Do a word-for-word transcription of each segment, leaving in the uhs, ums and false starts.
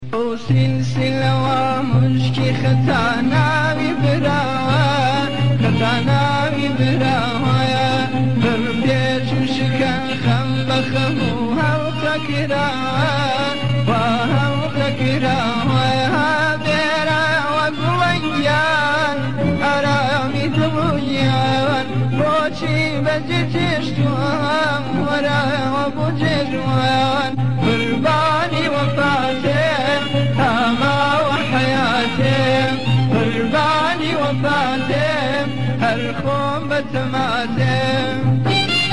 وسلسلة ومشكي ختانا ببراوة ختانا ببراوة بربيش وشكا خم بخموها وفكراوة وها وفكراوة براوة بويان أرامي دبويان بوشي بجتشتوان وراوة بجتوان قرباني وفاتم هما وحياتم قرباني وفاتم هالخوم بتماتم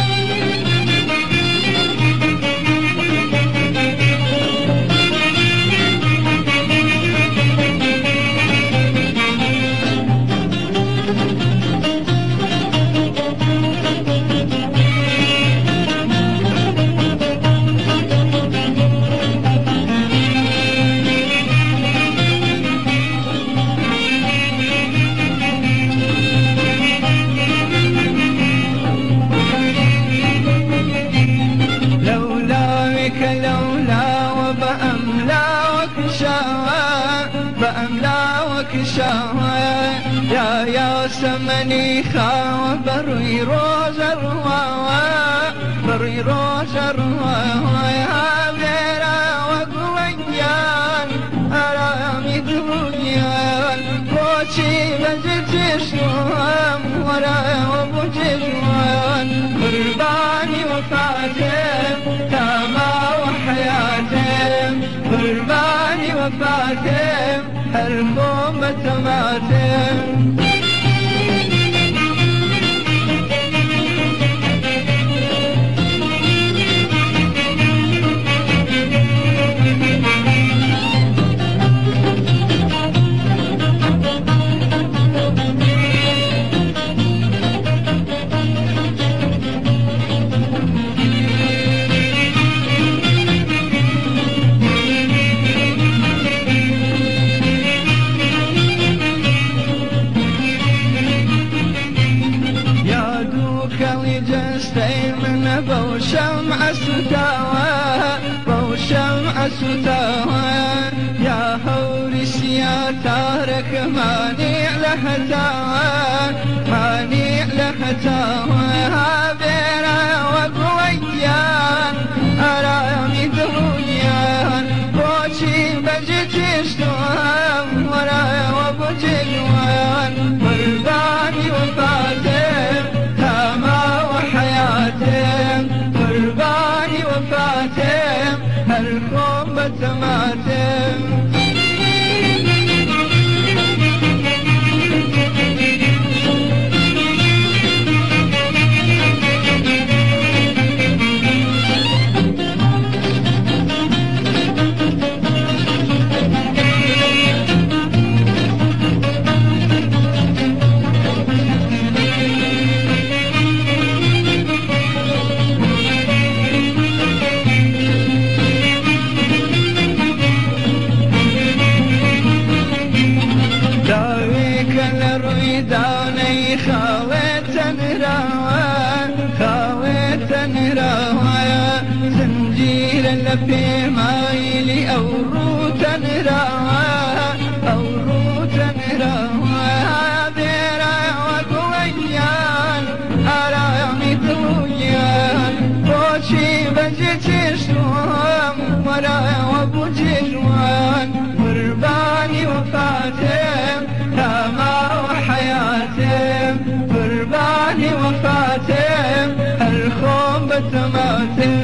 لولا وبأملاك شاوى بأملاك شاوى يا يا سمني خاوى بري روز الرواوى بري روز الرواوى يا بيرا وقويان أرامي درويان بوشي بجتشوان ورا وبجتشوان قرباني وفاتم تاما وحياتم قرباني وفاتم هالخوم بتماتم من بوشمع ستاوى بوشمع ستاوى يا هورس يا تارك مانع لهتاوى مانع لهتاوى هابيرا وقويان أرامي درويان بوشي بجتشتوان ورا وبجلوان قرباني وفاتم تاما وحياتم قرباني وفاتم هالخوم بتماتم داني خاوتن راوى خاوتن راوى زنجير لفي مايلي أو روتن راوى أو روتن راوى بيرا وقويان أرامي دويان بوشي بجتشتوان ورا وبجتوان قرباني وفاتم تاما وحياتم قرباني وفاتم هالخوم بتماتم